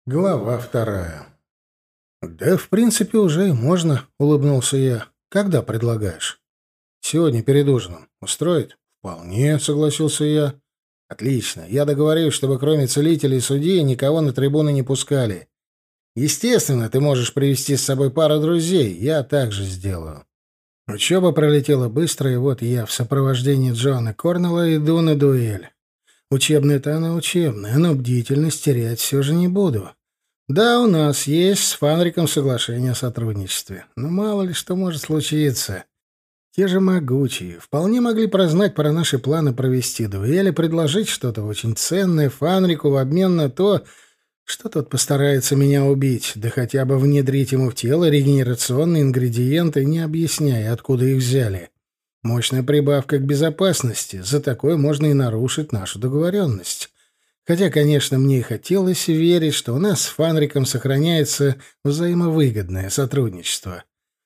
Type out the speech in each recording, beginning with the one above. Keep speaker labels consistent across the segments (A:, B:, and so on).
A: Глава вторая. «Да, в принципе, уже и можно», — улыбнулся я. «Когда предлагаешь?» «Сегодня перед ужином. Устроит?» «Вполне», — согласился я. «Отлично. Я договорюсь, чтобы кроме целителей и судьи никого на трибуны не пускали. Естественно, ты можешь привести с собой пару друзей. Я также сделаю». Учеба пролетела быстро, и вот я в сопровождении Джона Корнелла иду на дуэль. Учебная-то она учебная, но бдительность терять все же не буду. Да, у нас есть с Фанриком соглашение о сотрудничестве, но мало ли что может случиться. Те же могучие вполне могли прознать про наши планы провести дуэль и предложить что-то очень ценное Фанрику в обмен на то, что тот постарается меня убить, да хотя бы внедрить ему в тело регенерационные ингредиенты, не объясняя, откуда их взяли. Мощная прибавка к безопасности. За такое можно и нарушить нашу договоренность. Хотя, конечно, мне и хотелось верить, что у нас с Фанриком сохраняется взаимовыгодное сотрудничество.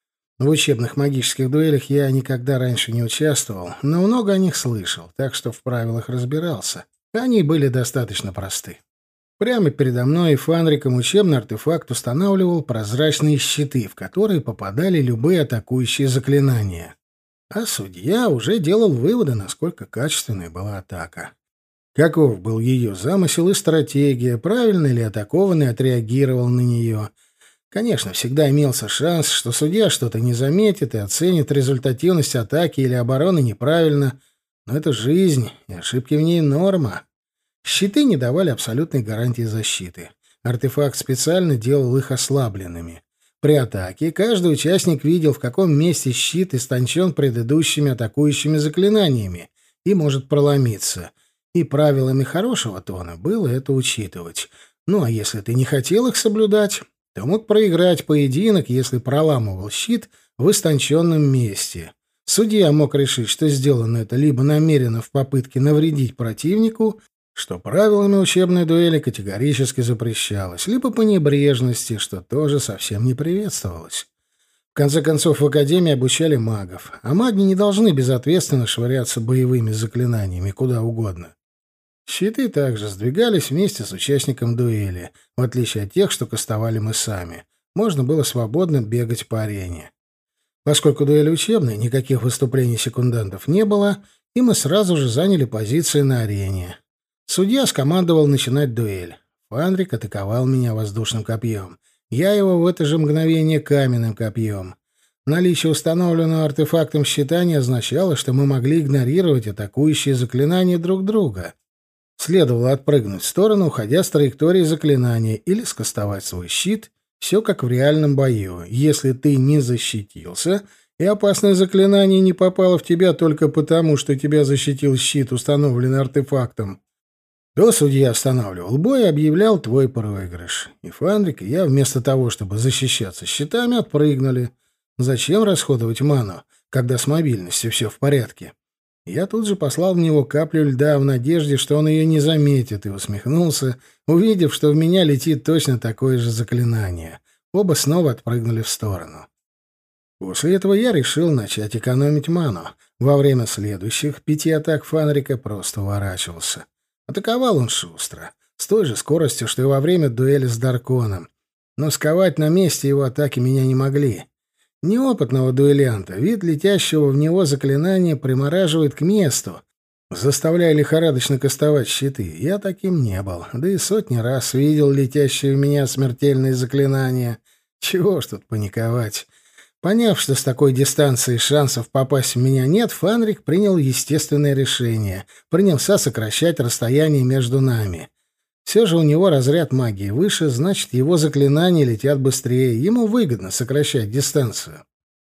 A: В учебных магических дуэлях я никогда раньше не участвовал, но много о них слышал, так что в правилах разбирался. Они были достаточно просты. Прямо передо мной Фанриком учебный артефакт устанавливал прозрачные щиты, в которые попадали любые атакующие заклинания. А судья уже делал выводы, насколько качественной была атака. Каков был ее замысел и стратегия, правильно ли атакованный отреагировал на нее. Конечно, всегда имелся шанс, что судья что-то не заметит и оценит результативность атаки или обороны неправильно, но это жизнь, и ошибки в ней норма. Щиты не давали абсолютной гарантии защиты. Артефакт специально делал их ослабленными. При атаке каждый участник видел, в каком месте щит истончен предыдущими атакующими заклинаниями и может проломиться. И правилами хорошего тона было это учитывать. Ну а если ты не хотел их соблюдать, то мог проиграть поединок, если проламывал щит в истонченном месте. Судья мог решить, что сделано это либо намеренно в попытке навредить противнику, что правилами учебной дуэли категорически запрещалось, либо по небрежности, что тоже совсем не приветствовалось. В конце концов, в Академии обучали магов, а маги не должны безответственно швыряться боевыми заклинаниями куда угодно. Щиты также сдвигались вместе с участником дуэли, в отличие от тех, что кастовали мы сами. Можно было свободно бегать по арене. Поскольку дуэль учебная, никаких выступлений секундантов не было, и мы сразу же заняли позиции на арене. Судья скомандовал начинать дуэль. Фанрик атаковал меня воздушным копьем. Я его в это же мгновение каменным копьем. Наличие установленного артефактом щита не означало, что мы могли игнорировать атакующие заклинания друг друга. Следовало отпрыгнуть в сторону, уходя с траектории заклинания, или скостовать свой щит, все как в реальном бою. Если ты не защитился, и опасное заклинание не попало в тебя только потому, что тебя защитил щит, установленный артефактом, то судья останавливал бой и объявлял твой проигрыш. И Фанрик, и я вместо того, чтобы защищаться щитами, отпрыгнули. Зачем расходовать ману, когда с мобильностью все в порядке? Я тут же послал в него каплю льда в надежде, что он ее не заметит, и усмехнулся, увидев, что в меня летит точно такое же заклинание. Оба снова отпрыгнули в сторону. После этого я решил начать экономить ману. Во время следующих 5 атак Фанрика просто уворачивался. Атаковал он шустро, с той же скоростью, что и во время дуэли с Дарконом. Но сковать на месте его атаки меня не могли. Неопытного дуэлянта вид летящего в него заклинания примораживает к месту, заставляя лихорадочно кастовать щиты. Я таким не был, да и сотни раз видел летящие в меня смертельные заклинания. Чего ж тут паниковать? Поняв, что с такой дистанции шансов попасть в меня нет, Фанрик принял естественное решение. Принялся сокращать расстояние между нами. Все же у него разряд магии выше, значит, его заклинания летят быстрее. Ему выгодно сокращать дистанцию.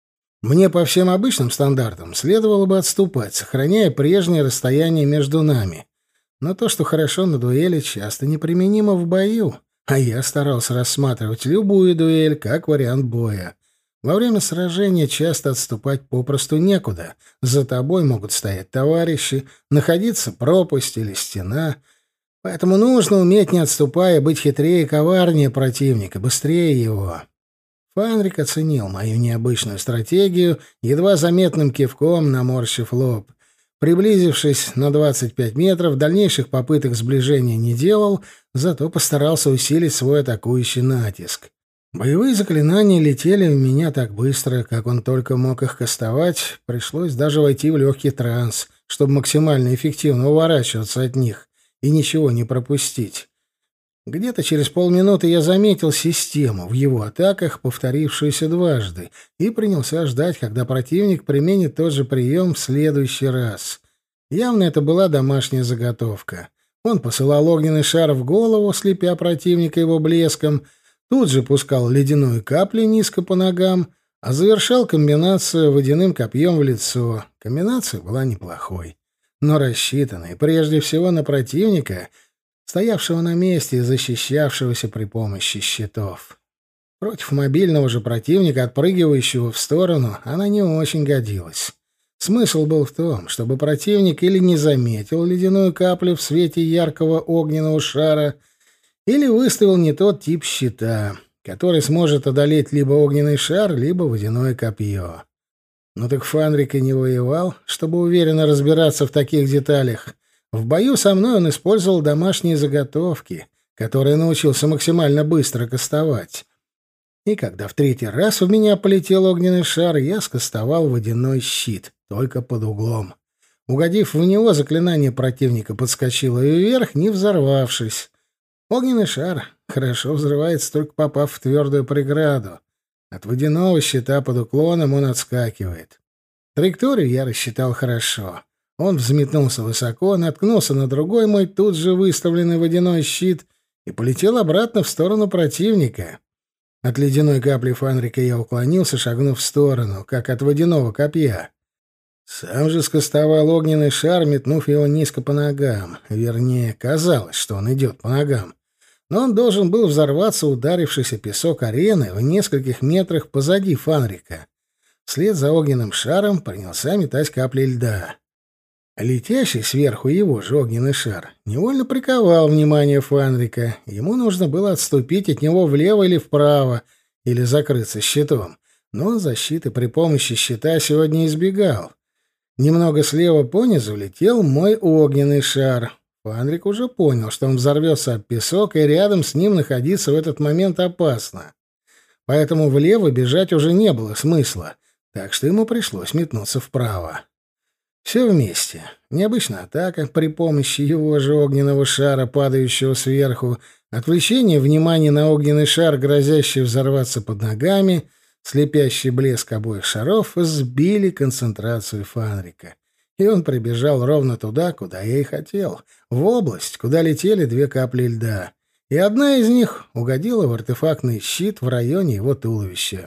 A: Мне по всем обычным стандартам следовало бы отступать, сохраняя прежнее расстояние между нами. Но то, что хорошо на дуэли, часто неприменимо в бою. А я старался рассматривать любую дуэль как вариант боя. Во время сражения часто отступать попросту некуда. За тобой могут стоять товарищи, находиться пропасть или стена. Поэтому нужно уметь, не отступая, быть хитрее и коварнее противника, быстрее его. Фанрик оценил мою необычную стратегию, едва заметным кивком наморщив лоб. Приблизившись на 25 метров, дальнейших попыток сближения не делал, зато постарался усилить свой атакующий натиск. Боевые заклинания летели в меня так быстро, как он только мог их кастовать, пришлось даже войти в легкий транс, чтобы максимально эффективно уворачиваться от них и ничего не пропустить. Где-то через полминуты я заметил систему в его атаках, повторившуюся дважды, и принялся ждать, когда противник применит тот же прием в следующий раз. Явно это была домашняя заготовка. Он посылал огненный шар в голову, слепя противника его блеском, тут же пускал ледяную каплю низко по ногам, а завершал комбинацию водяным копьем в лицо. Комбинация была неплохой, но рассчитанной прежде всего на противника, стоявшего на месте и защищавшегося при помощи щитов. Против мобильного же противника, отпрыгивающего в сторону, она не очень годилась. Смысл был в том, чтобы противник или не заметил ледяную каплю в свете яркого огненного шара, или выставил не тот тип щита, который сможет одолеть либо огненный шар, либо водяное копье. Но так Фанрик и не воевал, чтобы уверенно разбираться в таких деталях. В бою со мной он использовал домашние заготовки, которые научился максимально быстро кастовать. И когда в третий раз в меня полетел огненный шар, я скастовал водяной щит, только под углом. Угодив в него, заклинание противника подскочило вверх, не взорвавшись. Огненный шар хорошо взрывается, только попав в твердую преграду. От водяного щита под уклоном он отскакивает. Траекторию я рассчитал хорошо. Он взметнулся высоко, наткнулся на другой мой тут же выставленный водяной щит и полетел обратно в сторону противника. От ледяной капли Фанрика я уклонился, шагнув в сторону, как от водяного копья. Сам же скостовал огненный шар, метнув его низко по ногам. Вернее, казалось, что он идет по ногам. Но он должен был взорваться, ударившись о песок арены в нескольких метрах позади Фанрика. Вслед за огненным шаром принялся метать капли льда. Летящий сверху его же огненный шар невольно приковал внимание Фанрика. Ему нужно было отступить от него влево или вправо, или закрыться щитом. Но он защиты при помощи щита сегодня избегал. Немного слева понизу летел мой огненный шар. Фанрик уже понял, что он взорвется об песок, и рядом с ним находиться в этот момент опасно. Поэтому влево бежать уже не было смысла, так что ему пришлось метнуться вправо. Все вместе. Необычная атака при помощи его же огненного шара, падающего сверху, отвлечение внимания на огненный шар, грозящий взорваться под ногами, слепящий блеск обоих шаров сбили концентрацию Фанрика. И он прибежал ровно туда, куда я и хотел, в область, куда летели две капли льда. И одна из них угодила в артефактный щит в районе его туловища.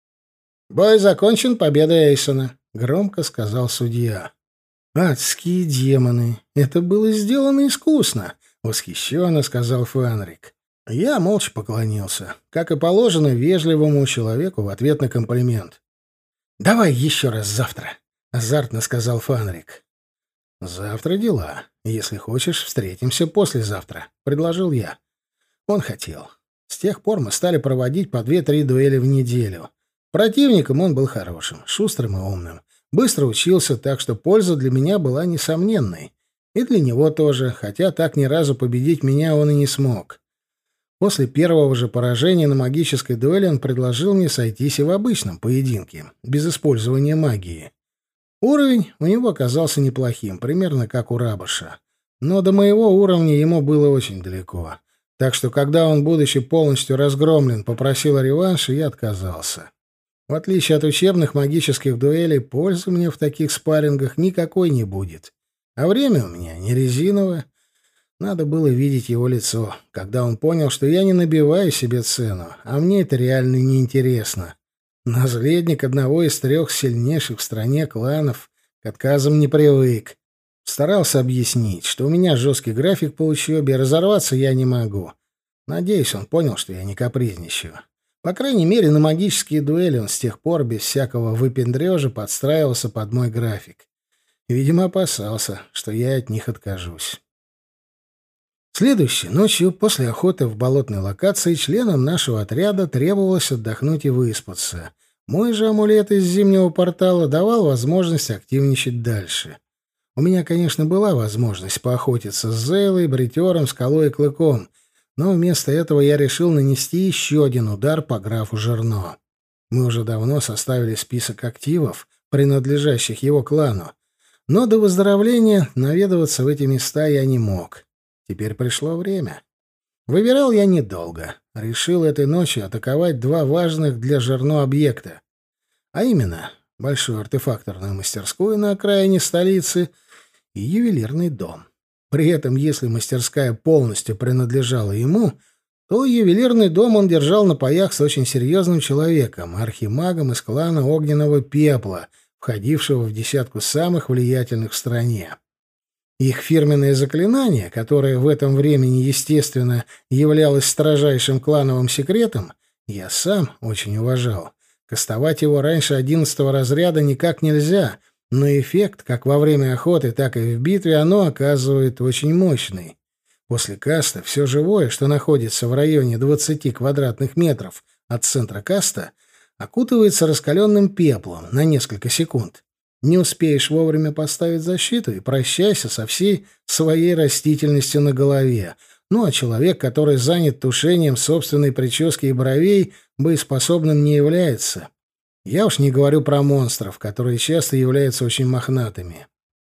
A: «Бой закончен победой Эйсона», — громко сказал судья. «Адские демоны! Это было сделано искусно!» — восхищенно сказал Фанрик. Я молча поклонился, как и положено вежливому человеку в ответ на комплимент. «Давай еще раз завтра», — азартно сказал Фанрик. «Завтра дела. Если хочешь, встретимся послезавтра», — предложил я. Он хотел. С тех пор мы стали проводить по 2-3 дуэли в неделю. Противником он был хорошим, шустрым и умным. Быстро учился, так что польза для меня была несомненной. И для него тоже, хотя так ни разу победить меня он и не смог. После первого же поражения на магической дуэли он предложил мне сойтись и в обычном поединке, без использования магии. Уровень у него оказался неплохим, примерно как у Рабыша. Но до моего уровня ему было очень далеко. Так что, когда он, будучи полностью разгромлен, попросил о реванше, я отказался. В отличие от учебных магических дуэлей, пользы мне в таких спаррингах никакой не будет. А время у меня не резиновое. Надо было видеть его лицо, когда он понял, что я не набиваю себе цену, а мне это реально неинтересно. Наследник одного из 3 сильнейших в стране кланов к отказам не привык. Старался объяснить, что у меня жесткий график по учебе, разорваться я не могу. Надеюсь, он понял, что я не капризничаю. По крайней мере, на магические дуэли он с тех пор без всякого выпендрежа подстраивался под мой график. Видимо, опасался, что я от них откажусь. Следующей ночью, после охоты в болотной локации, членам нашего отряда требовалось отдохнуть и выспаться. Мой же амулет из зимнего портала давал возможность активничать дальше. У меня, конечно, была возможность поохотиться с Зейлой, Бритером, Скалой и Клыком, но вместо этого я решил нанести еще один удар по графу Жерно. Мы уже давно составили список активов, принадлежащих его клану, но до выздоровления наведываться в эти места я не мог. Теперь пришло время. Выбирал я недолго. Решил этой ночью атаковать два важных для Жерно объекта, а именно большую артефакторную мастерскую на окраине столицы и ювелирный дом. При этом, если мастерская полностью принадлежала ему, то ювелирный дом он держал на паях с очень серьезным человеком, архимагом из клана Огненного Пепла, входившего в десятку самых влиятельных в стране. Их фирменное заклинание, которое в этом времени, естественно, являлось строжайшим клановым секретом, я сам очень уважал. Кастовать его раньше 11-го разряда никак нельзя, но эффект, как во время охоты, так и в битве, оно оказывает очень мощный. После каста все живое, что находится в районе 20 квадратных метров от центра каста, окутывается раскаленным пеплом на несколько секунд. Не успеешь вовремя поставить защиту и прощайся со всей своей растительностью на голове. Ну а человек, который занят тушением собственной прически и бровей, боеспособным не является. Я уж не говорю про монстров, которые часто являются очень мохнатыми.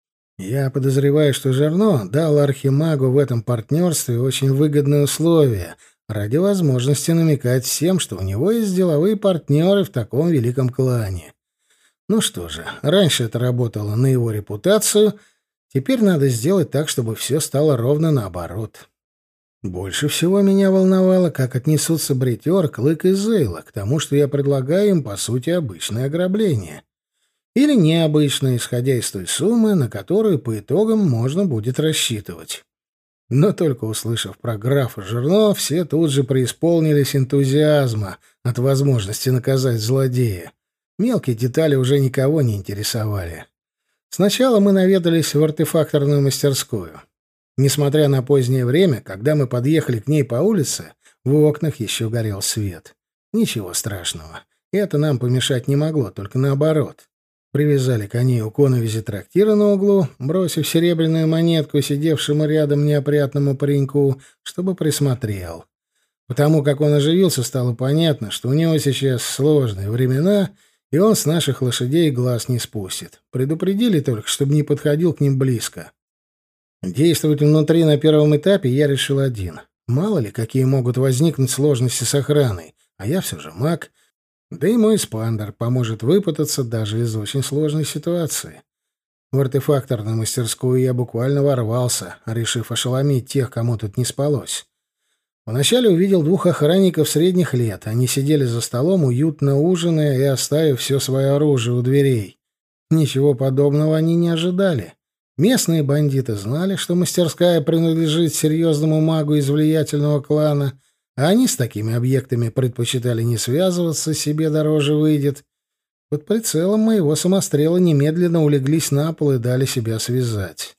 A: Я подозреваю, что Жерно дал архимагу в этом партнерстве очень выгодные условия ради возможности намекать всем, что у него есть деловые партнеры в таком великом клане. Ну что же, раньше это работало на его репутацию, теперь надо сделать так, чтобы все стало ровно наоборот. Больше всего меня волновало, как отнесутся Бритер, Клык и Зейла к тому, что я предлагаю им, по сути, обычное ограбление. Или необычное, исходя из той суммы, на которую по итогам можно будет рассчитывать. Но только услышав про графа Жерно, все тут же преисполнились энтузиазма от возможности наказать злодея. Мелкие детали уже никого не интересовали. Сначала мы наведались в артефакторную мастерскую. Несмотря на позднее время, когда мы подъехали к ней по улице, в окнах еще горел свет. Ничего страшного. Это нам помешать не могло, только наоборот. Привязали коней у коновизи трактира на углу, бросив серебряную монетку сидевшему рядом неопрятному пареньку, чтобы присмотрел. Потому как он оживился, стало понятно, что у него сейчас сложные времена, и он с наших лошадей глаз не спустит. Предупредили только, чтобы не подходил к ним близко. Действовать внутри на первом этапе я решил один. Мало ли, какие могут возникнуть сложности с охраной, а я все же маг, да и мой спандер поможет выпутаться даже из очень сложной ситуации. В артефакторную мастерскую я буквально ворвался, решив ошеломить тех, кому тут не спалось. Вначале увидел двух охранников средних лет. Они сидели за столом, уютно ужиная и оставив все свое оружие у дверей. Ничего подобного они не ожидали. Местные бандиты знали, что мастерская принадлежит серьезному магу из влиятельного клана, а они с такими объектами предпочитали не связываться, себе дороже выйдет. Под прицелом моего самострела немедленно улеглись на пол и дали себя связать.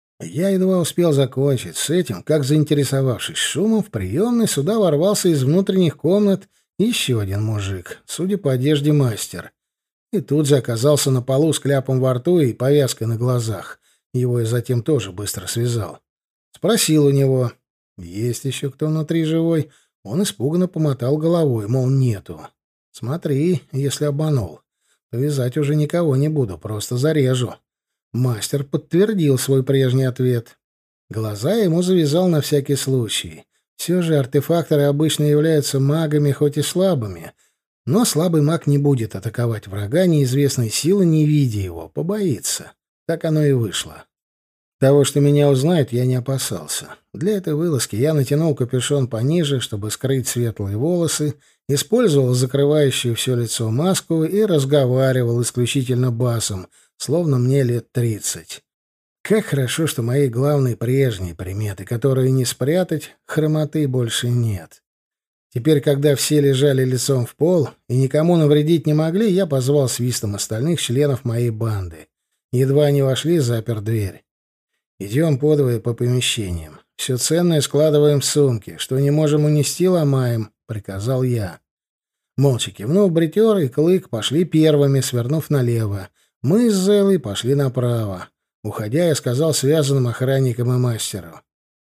A: Я едва успел закончить с этим, как, заинтересовавшись шумом, в приемной сюда ворвался из внутренних комнат еще один мужик, судя по одежде мастер. И тут же оказался на полу с кляпом во рту и повязкой на глазах. Его я затем тоже быстро связал. Спросил у него, есть еще кто внутри живой? Он испуганно помотал головой, мол, нету. Смотри, если обманул, то вязать уже никого не буду, просто зарежу. Мастер подтвердил свой прежний ответ. Глаза ему завязал на всякий случай. Все же артефакторы обычно являются магами, хоть и слабыми. Но слабый маг не будет атаковать врага неизвестной силы, не видя его, побоится. Так оно и вышло. Того, что меня узнают, я не опасался. Для этой вылазки я натянул капюшон пониже, чтобы скрыть светлые волосы, использовал закрывающую все лицо маску и разговаривал исключительно басом, словно мне лет 30. Как хорошо, что моей главной прежней приметы, которую не спрятать, хромоты больше нет. Теперь, когда все лежали лицом в пол и никому навредить не могли, я позвал свистом остальных членов моей банды. Едва они вошли, запер дверь. «Идем подвое по помещениям. Все ценное складываем в сумки. Что не можем унести, ломаем», — приказал я. Молча кивнув, Бритер и Клык пошли первыми, свернув налево. Мы с Зелой пошли направо. Уходя, я сказал связанным охранникам и мастеру: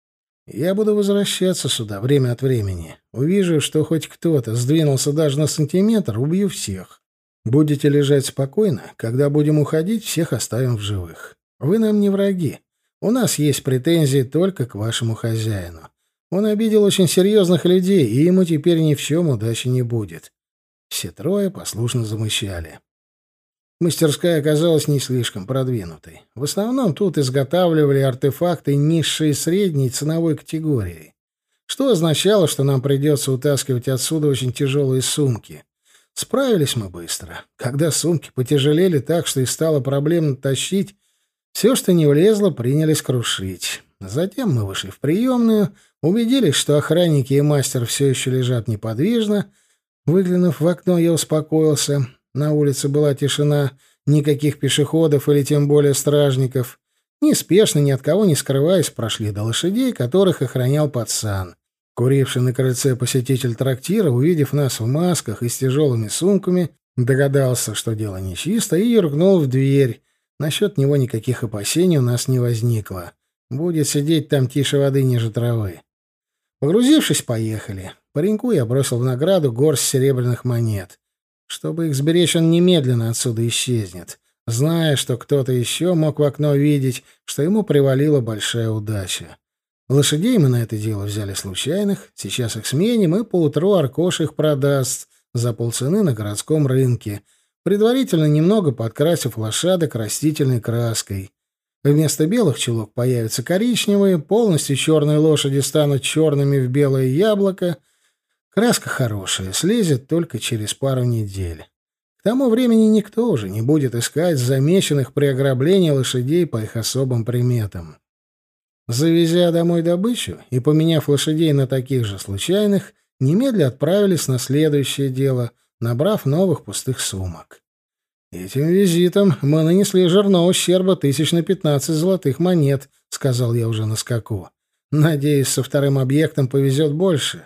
A: «Я буду возвращаться сюда время от времени. Увижу, что хоть кто-то сдвинулся даже на сантиметр, убью всех. Будете лежать спокойно, когда будем уходить, всех оставим в живых. Вы нам не враги. У нас есть претензии только к вашему хозяину. Он обидел очень серьезных людей, и ему теперь ни в чем удачи не будет». Все трое послушно замычали. Мастерская оказалась не слишком продвинутой. В основном тут изготавливали артефакты низшей и средней ценовой категории, что означало, что нам придется утаскивать отсюда очень тяжелые сумки. Справились мы быстро. Когда сумки потяжелели так, что и стало проблемно тащить, все, что не влезло, принялись крушить. Затем мы вышли в приемную, убедились, что охранники и мастер все еще лежат неподвижно. Выглянув в окно, я успокоился. На улице была тишина, никаких пешеходов или тем более стражников. Неспешно, ни от кого не скрываясь, прошли до лошадей, которых охранял пацан. Куривший на крыльце посетитель трактира, увидев нас в масках и с тяжелыми сумками, догадался, что дело нечисто, и юркнул в дверь. Насчет него никаких опасений у нас не возникло. Будет сидеть там тише воды ниже травы. Погрузившись, поехали. Пареньку я бросил в награду горсть серебряных монет. Чтобы их сберечь, он немедленно отсюда исчезнет, зная, что кто-то еще мог в окно видеть, что ему привалила большая удача. Лошадей мы на это дело взяли случайных, сейчас их сменим, и поутру Аркош их продаст за полцены на городском рынке, предварительно немного подкрасив лошадок растительной краской. Вместо белых чулок появятся коричневые, полностью черные лошади станут черными в белое яблоко. Краска хорошая, слезет только через пару недель. К тому времени никто уже не будет искать замеченных при ограблении лошадей по их особым приметам. Завезя домой добычу и поменяв лошадей на таких же случайных, немедля отправились на следующее дело, набрав новых пустых сумок. «Этим визитом мы нанесли жирного ущерба 15 золотых монет», — сказал я уже на скаку. «Надеюсь, со вторым объектом повезет больше».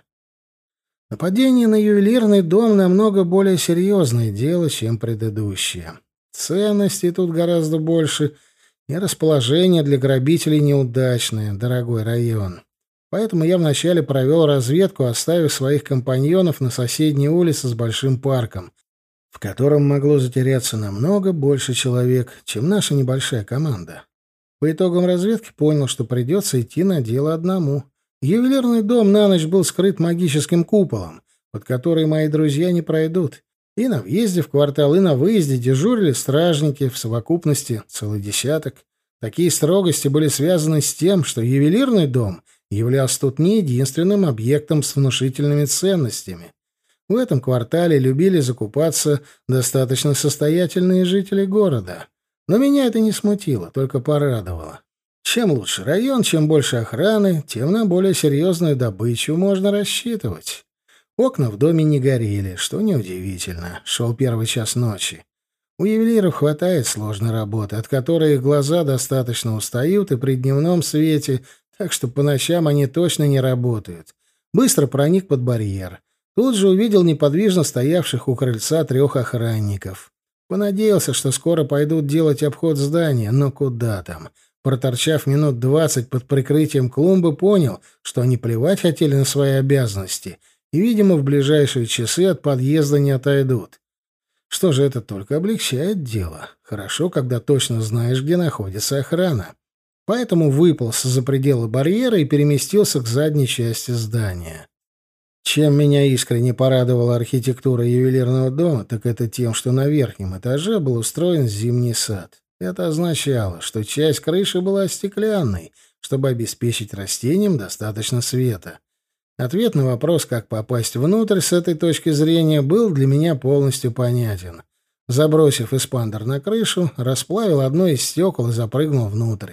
A: Нападение на ювелирный дом намного более серьезное дело, чем предыдущее. Ценностей тут гораздо больше, и расположение для грабителей неудачное, дорогой район. Поэтому я вначале провел разведку, оставив своих компаньонов на соседней улице с большим парком, в котором могло затеряться намного больше человек, чем наша небольшая команда. По итогам разведки понял, что придется идти на дело одному. Ювелирный дом на ночь был скрыт магическим куполом, под который мои друзья не пройдут. И на въезде в квартал, и на выезде дежурили стражники, в совокупности целый десяток. Такие строгости были связаны с тем, что ювелирный дом являлся тут не единственным объектом с внушительными ценностями. В этом квартале любили закупаться достаточно состоятельные жители города. Но меня это не смутило, только порадовало. Чем лучше район, чем больше охраны, тем на более серьезную добычу можно рассчитывать. Окна в доме не горели, что неудивительно. Шел первый час ночи. У ювелиров хватает сложной работы, от которой их глаза достаточно устают и при дневном свете, так что по ночам они точно не работают. Быстро проник под барьер. Тут же увидел неподвижно стоявших у крыльца 3 охранников. Понадеялся, что скоро пойдут делать обход здания, но куда там. Проторчав минут 20 под прикрытием клумбы, понял, что они плевать хотели на свои обязанности и, видимо, в ближайшие часы от подъезда не отойдут. Что же, это только облегчает дело. Хорошо, когда точно знаешь, где находится охрана. Поэтому выполз за пределы барьера и переместился к задней части здания. Чем меня искренне порадовала архитектура ювелирного дома, так это тем, что на верхнем этаже был устроен зимний сад. Это означало, что часть крыши была стеклянной, чтобы обеспечить растениям достаточно света. Ответ на вопрос, как попасть внутрь с этой точки зрения, был для меня полностью понятен. Забросив эспандер на крышу, расплавил одно из стекол и запрыгнул внутрь.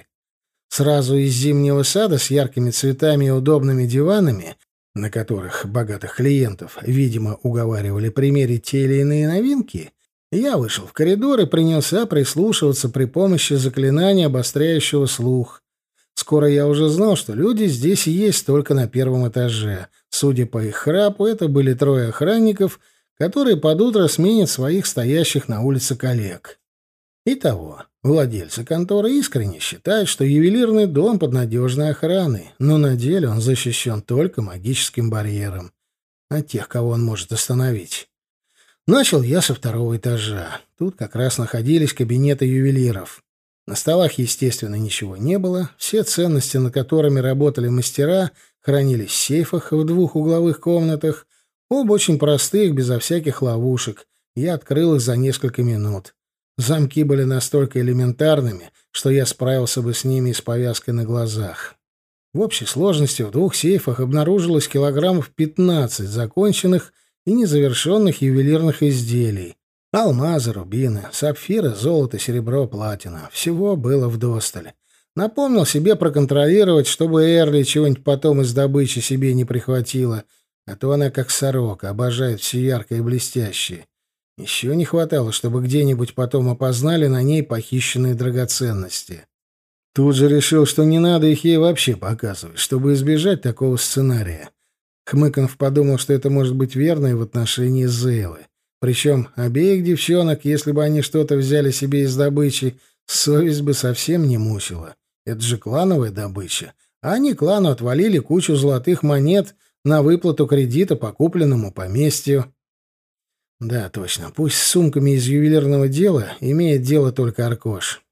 A: Сразу из зимнего сада с яркими цветами и удобными диванами, на которых богатых клиентов, видимо, уговаривали примерить те или иные новинки, я вышел в коридор и принялся прислушиваться при помощи заклинания, обостряющего слух. Скоро я уже знал, что люди здесь есть только на 1 этаже. Судя по их храпу, это были 3 охранников, которые под утро сменят своих стоящих на улице коллег. Итого, Владельцы конторы искренне считают, что ювелирный дом под надежной охраной, но на деле он защищен только магическим барьером от тех, кого он может остановить. Начал я со второго этажа. Тут как раз находились кабинеты ювелиров. На столах, естественно, ничего не было. Все ценности, над которыми работали мастера, хранились в сейфах в двух угловых комнатах. Оба очень простых, безо всяких ловушек. Я открыл их за несколько минут. Замки были настолько элементарными, что я справился бы с ними и с повязкой на глазах. В общей сложности в двух сейфах обнаружилось килограммов 15 законченных и незавершенных ювелирных изделий. Алмазы, рубины, сапфиры, золото, серебро, платина. Всего было вдосталь. Напомнил себе проконтролировать, чтобы Эрли чего-нибудь потом из добычи себе не прихватила, а то она, как сорока, обожает все яркое и блестящее. Еще не хватало, чтобы где-нибудь потом опознали на ней похищенные драгоценности. Тут же решил, что не надо их ей вообще показывать, чтобы избежать такого сценария. Хмыканов подумал, что это может быть верно и в отношении Зейлы. Причем обеих девчонок, если бы они что-то взяли себе из добычи, совесть бы совсем не мучила. Это же клановая добыча. А они клану отвалили кучу золотых монет на выплату кредита по купленному поместью. Да, точно. Пусть с сумками из ювелирного дела имеет дело только Аркош.